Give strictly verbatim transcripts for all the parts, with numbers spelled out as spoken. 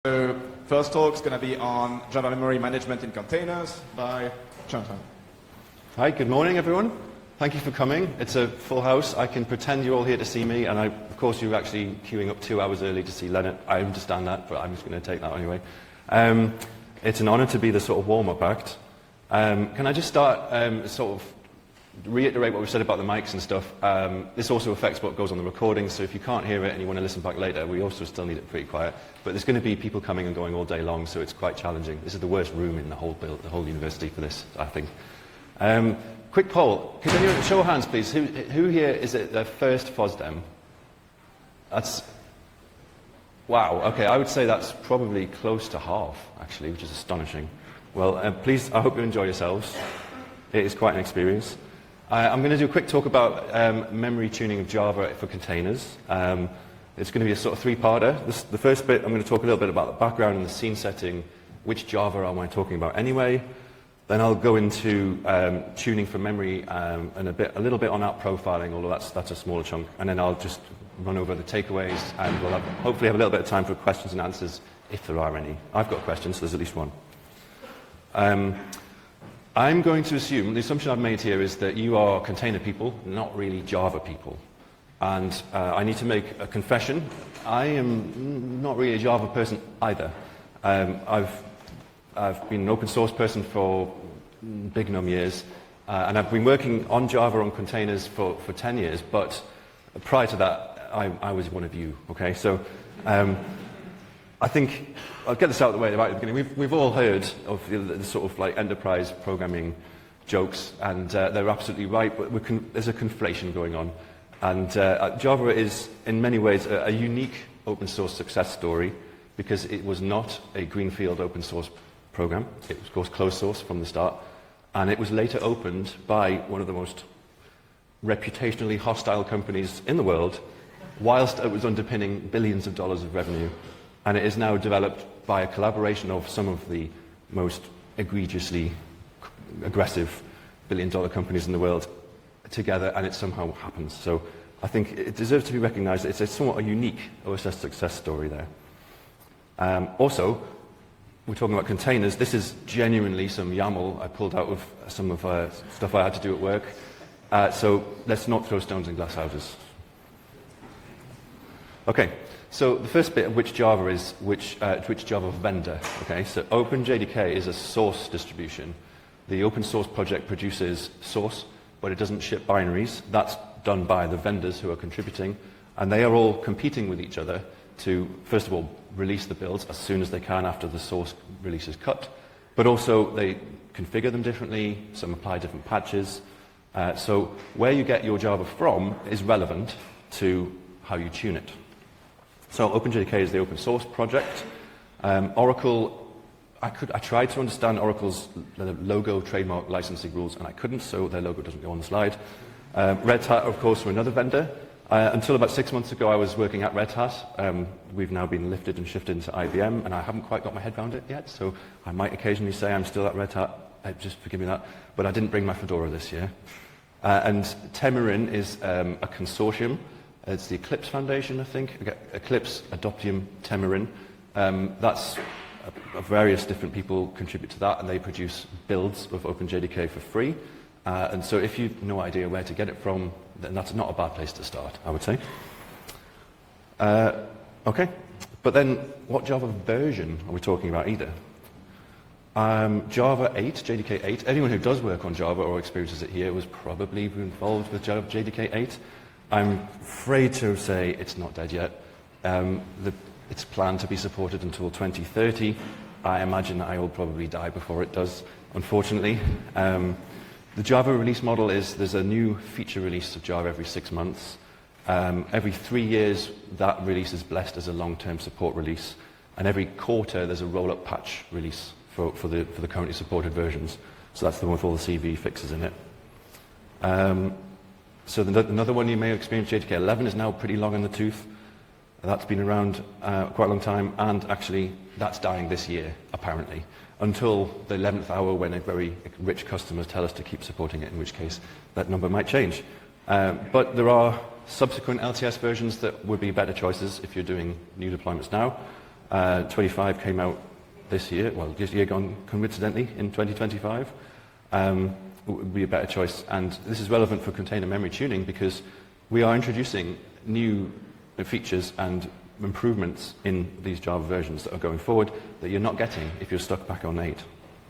The first talk is going to be on Java memory management in containers by Jonathan. Hi, good morning, everyone. Thank you for coming. It's a full house. I can pretend you're all here to see me, and I, of course you're actually queuing up two hours early to see Leonard. I understand that, but I'm just going to take that anyway. Um, it's an honor to be the sort of warm-up act. Um, can I just start, um, sort of reiterate what we said about the mics and stuff. Um, this also affects what goes on the recording, so if you can't hear it and you want to listen back later, we also still need it pretty quiet. But there's going to be people coming and going all day long, so it's quite challenging. This is the worst room in the whole, build, the whole university for this, I think. Um, quick poll. Could anyone, show of hands, please. Who, who here is it their first FOSDEM? That's... Wow, okay, I would say that's probably close to half, actually, which is astonishing. Well, uh, please, I hope you enjoy yourselves. It is quite an experience. Uh, I'm going to do a quick talk about um, memory tuning of Java for containers. Um, it's going to be a sort of three-parter. This, the first bit, I'm going to talk a little bit about the background and the scene setting. Which Java am I talking about anyway? Then I'll go into um, tuning for memory um, and a, bit, a little bit on app profiling, although that's, that's a smaller chunk. And then I'll just run over the takeaways, and we'll have, hopefully have a little bit of time for questions and answers, if there are any. I've got questions, so there's at least one. Um, I'm going to assume, the assumption I've made here is that you are container people, not really Java people. And uh, I need to make a confession. I am not really a Java person either. Um, I've, I've been an open source person for big num years, uh, and I've been working on Java on containers for, for ten years, but prior to that, I, I was one of you, okay? So um, I think, I'll get this out of the way right at the beginning. We've, we've all heard of the, the sort of like enterprise programming jokes, and uh, they're absolutely right, but we're con there's a conflation going on. And uh, Java is, in many ways, a, a unique open source success story, because it was not a greenfield open source program. It was, of course, closed source from the start, and it was later opened by one of the most reputationally hostile companies in the world, whilst it was underpinning billions of dollars of revenue. And it is now developed by a collaboration of some of the most egregiously aggressive billion-dollar companies in the world together, and it somehow happens. So I think it deserves to be recognized. It's a somewhat a unique O S S success story there. Um, also, we're talking about containers. This is genuinely some YAML I pulled out of some of uh, stuff I had to do at work. Uh, so let's not throw stones in glass houses. Okay. So the first bit of which Java is, which, uh, which Java vendor. Okay, so OpenJDK is a source distribution. The open source project produces source, but it doesn't ship binaries. That's done by the vendors who are contributing, and they are all competing with each other to, first of all, release the builds as soon as they can after the source release is cut, but also they configure them differently, some apply different patches. Uh, so where you get your Java from is relevant to how you tune it. So OpenJDK is the open source project. Um, Oracle, I, could, I tried to understand Oracle's logo, trademark, licensing rules, and I couldn't, so their logo doesn't go on the slide. Um, Red Hat, of course, were another vendor. Uh, until about six months ago, I was working at Red Hat. Um, we've now been lifted and shifted into I B M, and I haven't quite got my head around it yet, so I might occasionally say I'm still at Red Hat. Uh, just forgive me that. But I didn't bring my Fedora this year. Uh, and Temurin is um, a consortium. It's the Eclipse Foundation, I think. Eclipse, Adoptium, Temurin. Um, that's uh, various different people contribute to that, and they produce builds of OpenJDK for free. Uh, and so if you've no idea where to get it from, then that's not a bad place to start, I would say. Uh, okay, but then what Java version are we talking about either? Um, Java eight, J D K eight. Anyone who does work on Java or experiences it here was probably involved with Java J D K eight. I'm afraid to say it's not dead yet. Um, the, it's planned to be supported until twenty thirty. I imagine that I will probably die before it does, unfortunately. Um, the Java release model is there's a new feature release of Java every six months. Um, every three years, that release is blessed as a long-term support release. And every quarter, there's a roll-up patch release for, for, the, for the currently supported versions. So that's the one with all the C V fixes in it. Um, So the, another one you may have experienced, J D K eleven, is now pretty long in the tooth. That's been around uh, quite a long time, and actually that's dying this year, apparently, until the eleventh hour when a very rich customer tell us to keep supporting it, in which case that number might change. Um, but there are subsequent L T S versions that would be better choices if you're doing new deployments now. Uh, twenty-five came out this year, well, this year gone coincidentally in twenty twenty-five. Um, would be a better choice. And this is relevant for container memory tuning because we are introducing new features and improvements in these Java versions that are going forward that you're not getting if you're stuck back on eight.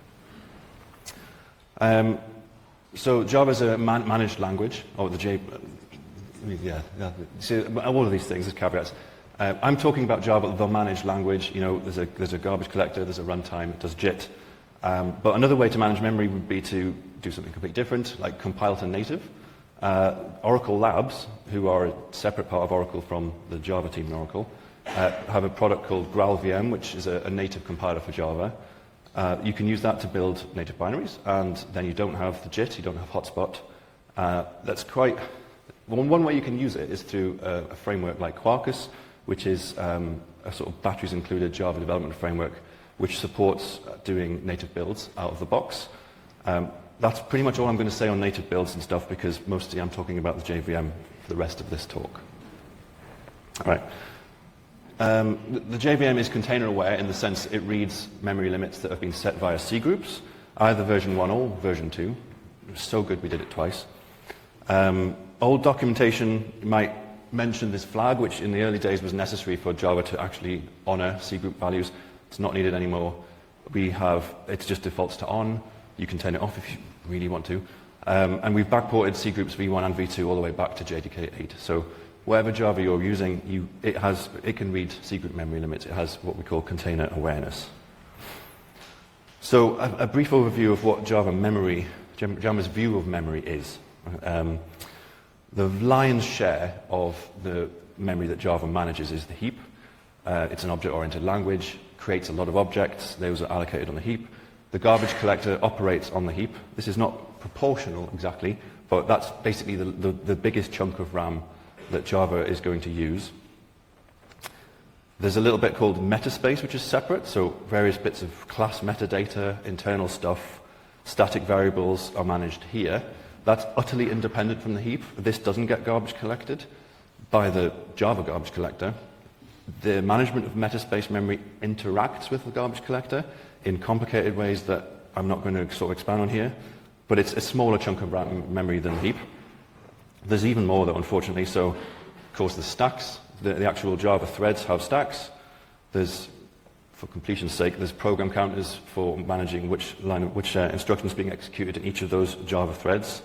Um, so Java is a man managed language, or the J, yeah, yeah. So all of these things, there's caveats. Uh, I'm talking about Java, the managed language. You know, there's a there's a garbage collector, there's a runtime, it does JIT. Um, but another way to manage memory would be to do something completely different, like compile to native. Uh, Oracle Labs, who are a separate part of Oracle from the Java team in Oracle, uh, have a product called GraalVM, which is a, a native compiler for Java. Uh, you can use that to build native binaries, and then you don't have the JIT, you don't have hotspot. Uh, that's quite... Well, one way you can use it is through a, a framework like Quarkus, which is um, a sort of batteries-included Java development framework which supports doing native builds out of the box. Um, that's pretty much all I'm going to say on native builds and stuff because mostly I'm talking about the J V M for the rest of this talk. All right. Um, the, the J V M is container aware in the sense it reads memory limits that have been set via C groups, either version one or version two. It was so good we did it twice. Um, old documentation might mention this flag, which in the early days was necessary for Java to actually honor C group values. It's not needed anymore. We have, it just defaults to on. You can turn it off if you really want to. Um, and we've backported C groups V one and V two all the way back to J D K eight. So whatever Java you're using, you, it, has, it can read C group memory limits. It has what we call container awareness. So a, a brief overview of what Java memory, Java's view of memory is. Um, the lion's share of the memory that Java manages is the heap. Uh, it's an object-oriented language, creates a lot of objects. Those are allocated on the heap. The garbage collector operates on the heap. This is not proportional exactly, but that's basically the, the, the biggest chunk of RAM that Java is going to use. There's a little bit called metaspace, which is separate, so various bits of class metadata, internal stuff, static variables are managed here. That's utterly independent from the heap. This doesn't get garbage collected by the Java garbage collector. The management of metaspace memory interacts with the garbage collector in complicated ways that I'm not going to sort of expand on here, but it's a smaller chunk of RAM memory than heap. There's even more though, unfortunately. So, of course, the stacks, the, the actual Java threads have stacks. There's, for completion's sake, there's program counters for managing which line of, which uh, instructions being executed in each of those Java threads.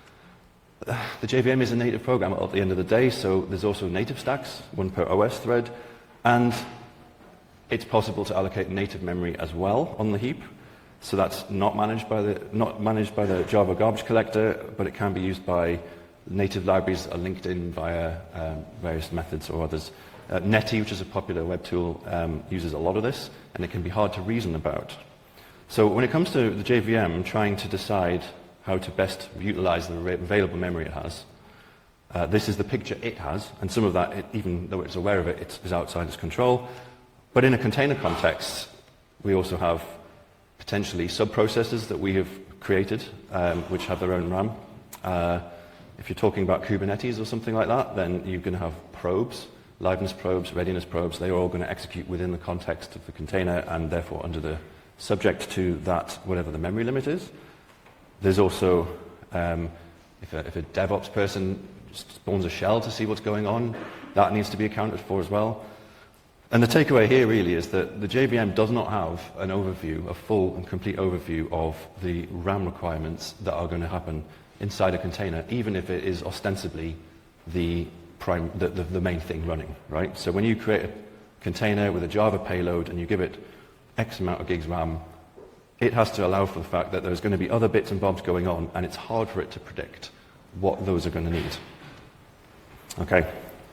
The J V M is a native program at the end of the day, so there's also native stacks, one per O S thread, and it's possible to allocate native memory as well on the heap. So that's not managed by the not managed by the Java garbage collector, but it can be used by native libraries that are linked in via um, various methods or others. Uh, Netty, which is a popular web tool, um, uses a lot of this, and it can be hard to reason about. So when it comes to the J V M, trying to decide how to best utilize the available memory it has, uh, this is the picture it has, and some of that, it, even though it's aware of it, it is outside its control. But in a container context, we also have potentially sub-processors that we have created, um, which have their own RAM. Uh, if you're talking about Kubernetes or something like that, then you're going to have probes, liveness probes, readiness probes. They are all going to execute within the context of the container and therefore under the subject to that, whatever the memory limit is. There's also, um, if, a, if a DevOps person spawns a shell to see what's going on, that needs to be accounted for as well. And the takeaway here really is that the J V M does not have an overview, a full and complete overview of the RAM requirements that are going to happen inside a container, even if it is ostensibly the, prime, the, the, the main thing running, right? So when you create a container with a Java payload and you give it X amount of gigs RAM, it has to allow for the fact that there's going to be other bits and bobs going on, and it's hard for it to predict what those are going to need. Okay.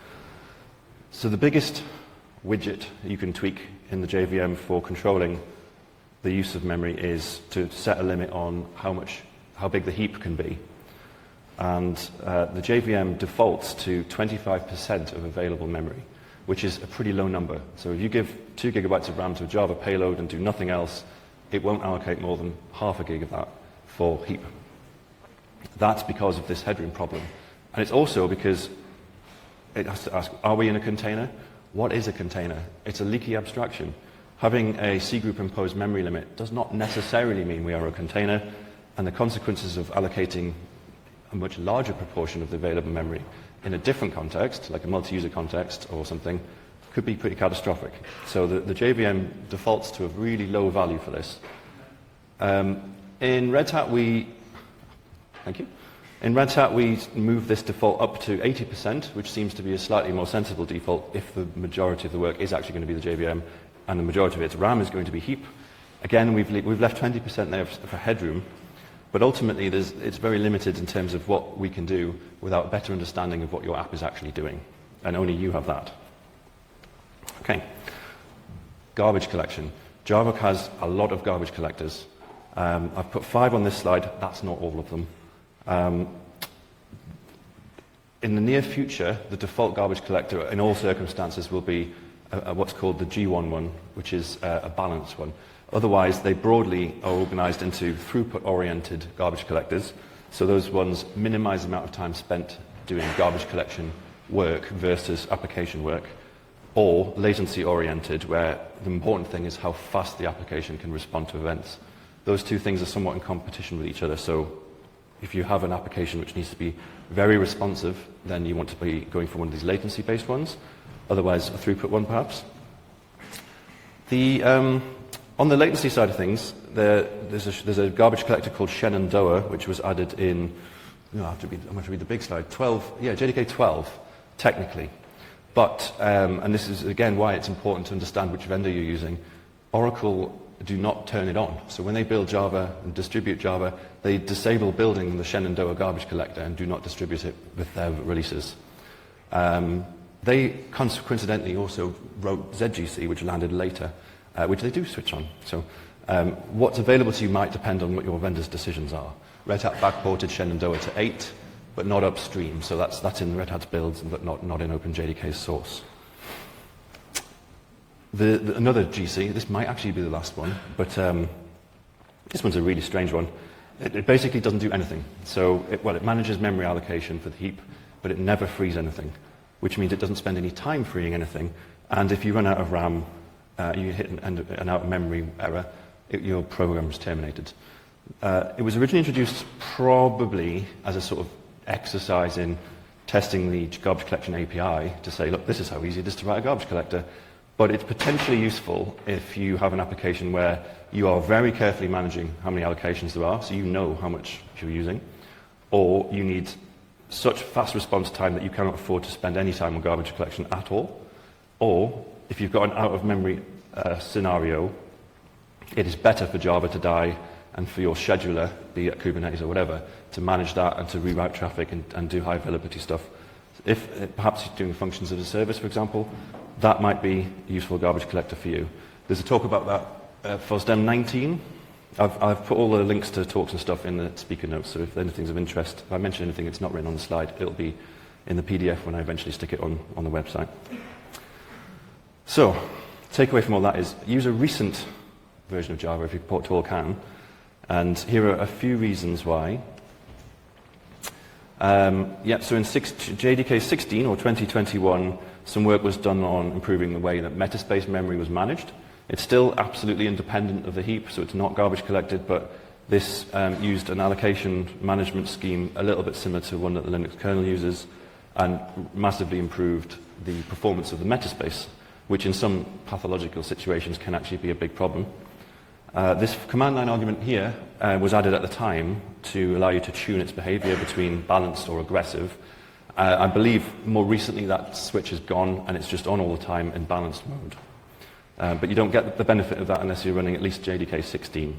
So the biggest widget you can tweak in the J V M for controlling the use of memory is to set a limit on how much, how big the heap can be. And uh, the J V M defaults to twenty-five percent of available memory, which is a pretty low number. So if you give two gigabytes of RAM to a Java payload and do nothing else, it won't allocate more than half a gig of that for heap. That's because of this headroom problem. And it's also because it has to ask, are we in a container What is a container? It's a leaky abstraction. Having a C-group imposed memory limit does not necessarily mean we are a container, and the consequences of allocating a much larger proportion of the available memory in a different context, like a multi-user context or something, could be pretty catastrophic. So the, the J V M defaults to a really low value for this. Um, in Red Hat, we, thank you. In Red Hat, we move this default up to eighty percent, which seems to be a slightly more sensible default if the majority of the work is actually going to be the J V M, and the majority of its RAM is going to be heap. Again, we've, le we've left twenty percent there for headroom, but ultimately there's, it's very limited in terms of what we can do without a better understanding of what your app is actually doing, and only you have that. Okay, garbage collection. Java has a lot of garbage collectors. Um, I've put five on this slide. That's not all of them. Um, in the near future, the default garbage collector in all circumstances will be a, a what's called the G one one, which is a, a balanced one. Otherwise, they broadly are organized into throughput-oriented garbage collectors. So those ones minimize the amount of time spent doing garbage collection work versus application work, or latency-oriented, where the important thing is how fast the application can respond to events. Those two things are somewhat in competition with each other. So if you have an application which needs to be very responsive, then you want to be going for one of these latency-based ones, otherwise a throughput one perhaps. The, um, on the latency side of things, there, there's, a, there's a garbage collector called Shenandoah, which was added in, no, I have to read, I have to read the big slide, twelve, yeah, J D K twelve, technically. But, um, and this is again why it's important to understand which vendor you're using, Oracle do not turn it on. So when they build Java and distribute Java, they disable building the Shenandoah garbage collector and do not distribute it with their releases. Um, they coincidentally also wrote Z G C, which landed later, uh, which they do switch on. So um, what's available to you might depend on what your vendor's decisions are. Red Hat backported Shenandoah to eight, but not upstream. So that's, that's in Red Hat's builds, but not, not in OpenJDK's source. The, the, another G C, this might actually be the last one, but um, this one's a really strange one. It, it basically doesn't do anything. So, it, well, it manages memory allocation for the heap, but it never frees anything, which means it doesn't spend any time freeing anything. And if you run out of RAM, uh, you hit an, an out-of-memory error, it, your program is terminated. Uh, it was originally introduced probably as a sort of exercise in testing the garbage collection A P I to say, look, this is how easy it is to write a garbage collector. But it's potentially useful if you have an application where you are very carefully managing how many allocations there are, so you know how much you're using, or you need such fast response time that you cannot afford to spend any time on garbage collection at all, or if you've got an out-of-memory uh, scenario, it is better for Java to die and for your scheduler, be it Kubernetes or whatever, to manage that and to reroute traffic and, and do high availability stuff. If uh, perhaps you're doing functions as a service, for example, that might be a useful garbage collector for you. There's a talk about that uh, for FOSDEM nineteen. I've, I've put all the links to talks and stuff in the speaker notes, so if anything's of interest, if I mention anything it's not written on the slide, it'll be in the P D F when I eventually stick it on, on the website. So, takeaway from all that is, use a recent version of Java if you at all can, and here are a few reasons why. Um, yeah, so in six, J D K sixteen or twenty twenty-one, some work was done on improving the way that metaspace memory was managed. It's still absolutely independent of the heap, so it's not garbage collected, but this um, used an allocation management scheme a little bit similar to one that the Linux kernel uses, and massively improved the performance of the metaspace, which in some pathological situations can actually be a big problem. Uh, this command line argument here uh, was added at the time to allow you to tune its behavior between balanced or aggressive. Uh, I believe more recently that switch is gone and it's just on all the time in balanced mode. Uh, but you don't get the benefit of that unless you're running at least J D K sixteen.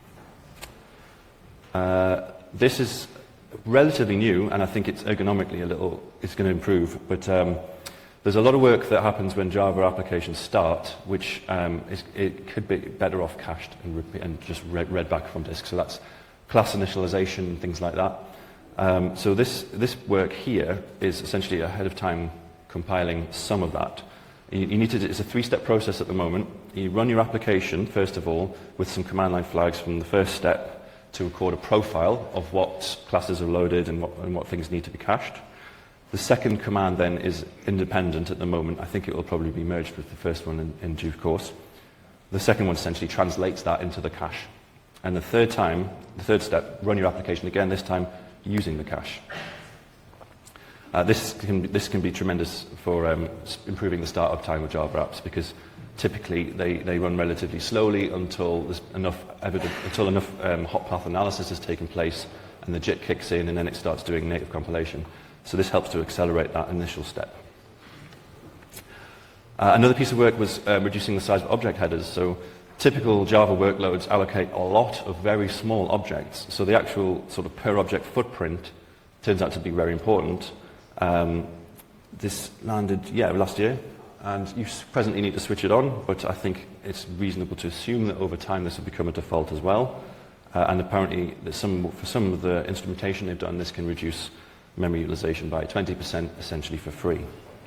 Uh, this is relatively new, and I think it's ergonomically a little, it's going to improve, but um, there's a lot of work that happens when Java applications start, which um, is, it could be better off cached and, repeat, and just read, read back from disk. So that's class initialization and things like that. Um, so this, this work here is essentially ahead of time compiling some of that. You, you need to, it's a three-step process at the moment. You run your application, first of all, with some command line flags from the first step to record a profile of what classes are loaded and what, and what things need to be cached. The second command then is independent at the moment. I think it will probably be merged with the first one in, in due course. The second one essentially translates that into the cache. And the third time, the third step, run your application again, this time using the cache. Uh, this, can, this can be tremendous for um, improving the startup time of Java apps, because typically they, they run relatively slowly until there's enough evidence, until enough um, hot path analysis has taken place and the JIT kicks in and then it starts doing native compilation. So this helps to accelerate that initial step. Uh, another piece of work was uh, reducing the size of object headers. So typical Java workloads allocate a lot of very small objects. So the actual sort of per object footprint turns out to be very important. Um, this landed, yeah, last year, and you presently need to switch it on, but I think it's reasonable to assume that over time this will become a default as well. Uh, and apparently, some, for some of the instrumentation they've done, this can reduce memory utilization by twenty percent, essentially for free.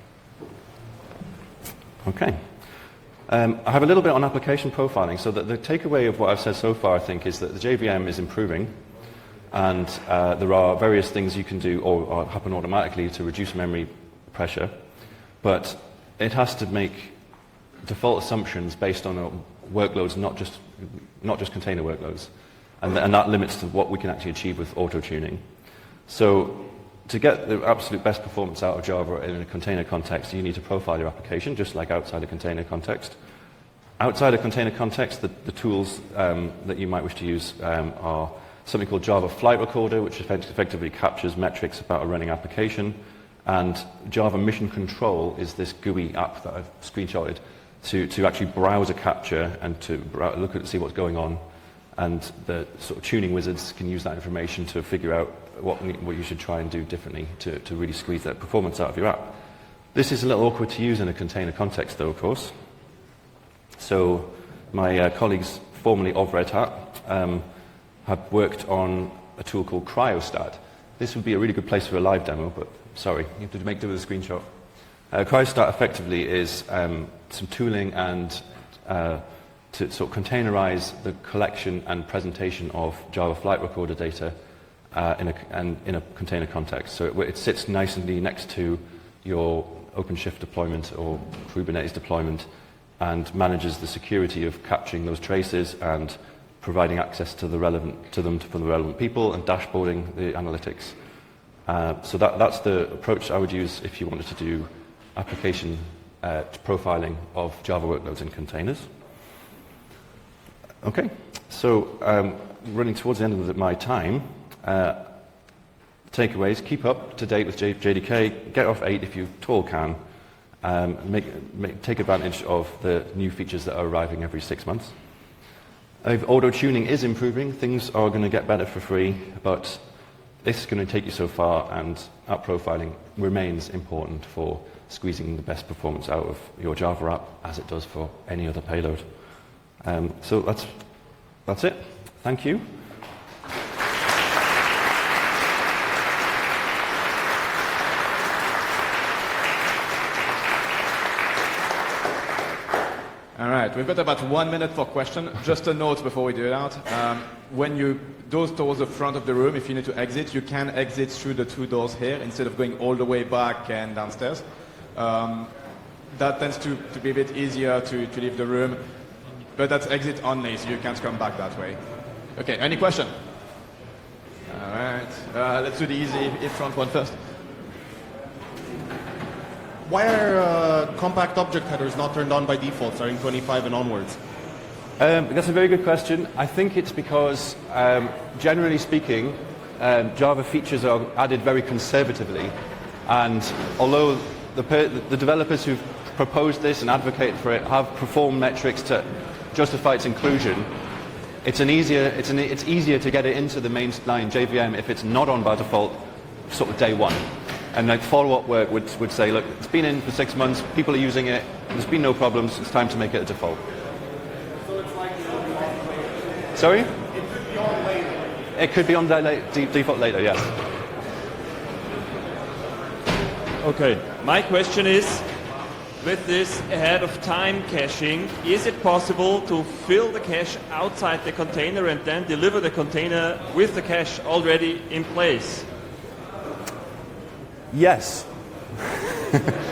Okay. Um, I have a little bit on application profiling. So that the takeaway of what I've said so far, I think, is that the J V M is improving, and uh, there are various things you can do or, or happen automatically to reduce memory pressure, but it has to make default assumptions based on uh, workloads, not just, not just container workloads, and, th and that limits to what we can actually achieve with auto-tuning. So to get the absolute best performance out of Java in a container context, you need to profile your application, just like outside a container context. Outside a container context, the, the tools um, that you might wish to use um, are something called Java Flight Recorder, which effectively captures metrics about a running application. And Java Mission Control is this G U I app that I've screenshotted to, to actually browse a capture and to look at see what's going on. And the sort of tuning wizards can use that information to figure out what, what you should try and do differently to, to really squeeze that performance out of your app. This is a little awkward to use in a container context, though, of course. So my uh, colleagues, formerly of Red Hat, um, have worked on a tool called Cryostat. This would be a really good place for a live demo, but sorry, you have to make do with a screenshot. Uh, Cryostat effectively is um, some tooling and uh, to sort of containerize the collection and presentation of Java Flight Recorder data uh, in, a, and in a container context. So it, it sits nicely next to your OpenShift deployment or Kubernetes deployment and manages the security of capturing those traces and providing access to, the relevant, to them for the relevant people and dashboarding the analytics. Uh, so that, that's the approach I would use if you wanted to do application uh, profiling of Java workloads in containers. Okay, so um, running towards the end of the, my time, uh, takeaways: keep up to date with J D K, get off eight if you at all can, um, make, make, take advantage of the new features that are arriving every six months. If auto-tuning is improving, things are going to get better for free, but this is going to take you so far, and app profiling remains important for squeezing the best performance out of your Java app, as it does for any other payload. Um, so that's, that's it. Thank you. All right, we've got about one minute for question. Just a note before we do that. Um, when you go towards the front of the room, if you need to exit, you can exit through the two doors here instead of going all the way back and downstairs. Um, that tends to, to be a bit easier to, to leave the room, but that's exit only, so you can't come back that way. Okay, any question? All right, uh, let's do the easy in front one first. Why are uh, compact object headers not turned on by default, starting twenty-five and onwards? Um, that's a very good question. I think it's because, um, generally speaking, um, Java features are added very conservatively, and although the, the developers who've proposed this and advocated for it have performed metrics to justify its inclusion, it's an easier it's an it's easier to get it into the mainline J V M if it's not on by default, sort of day one. And like follow-up work would, would say, look, it's been in for six months, people are using it, there's been no problems, it's time to make it a default. So it's like later. Sorry? It could be on later. It could be on de de default later, yes. Okay, my question is, with this ahead of time caching, is it possible to fill the cache outside the container and then deliver the container with the cache already in place? Yes.